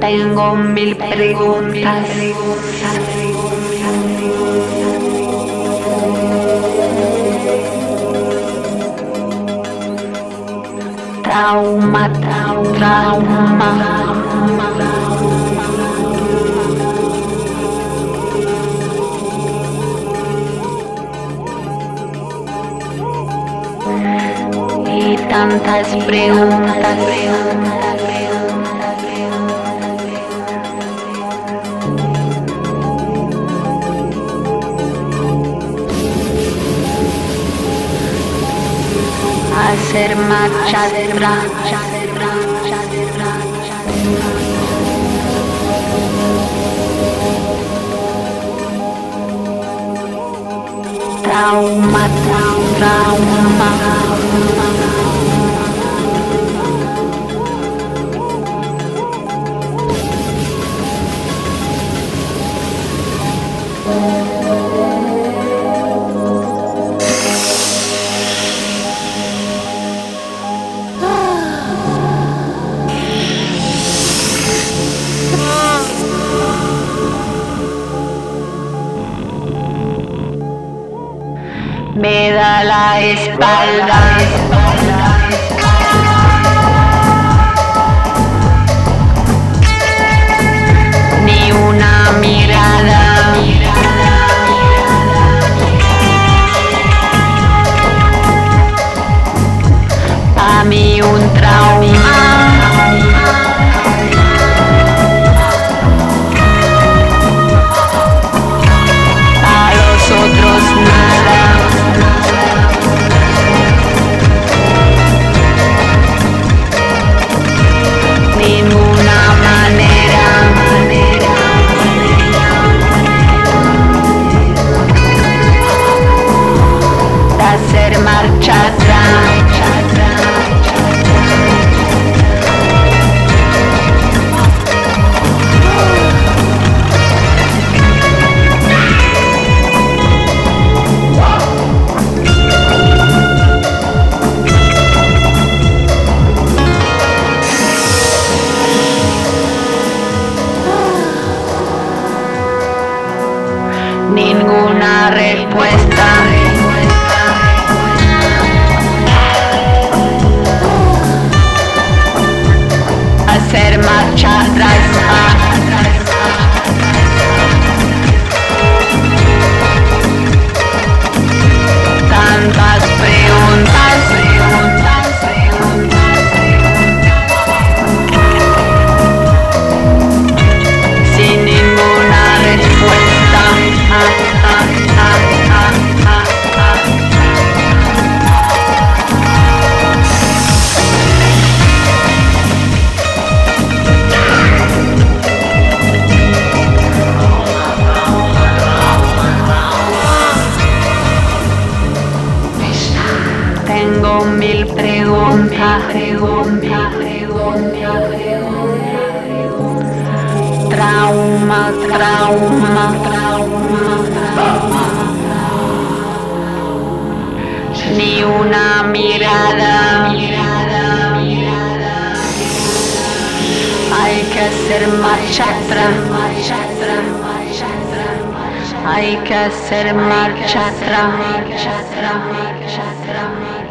Tengo mil preguntas. Trauma, trauma. Y tantas preguntas. Hacer marcha atrás. Trauma, trauma. Me da la espalda. Ni una mirada. Pa' mí un trauma. A los otros nada. Ninguna manera de hacer marcha atrás. Ninguna respuesta. Hacer marcha atrás. Tantas preguntas. Sin ninguna respuesta. Tengo mil preguntas. Trauma, trauma. Ni una mirada. Hay que hacer marcha atrás. Hay que hacer marcha atrás.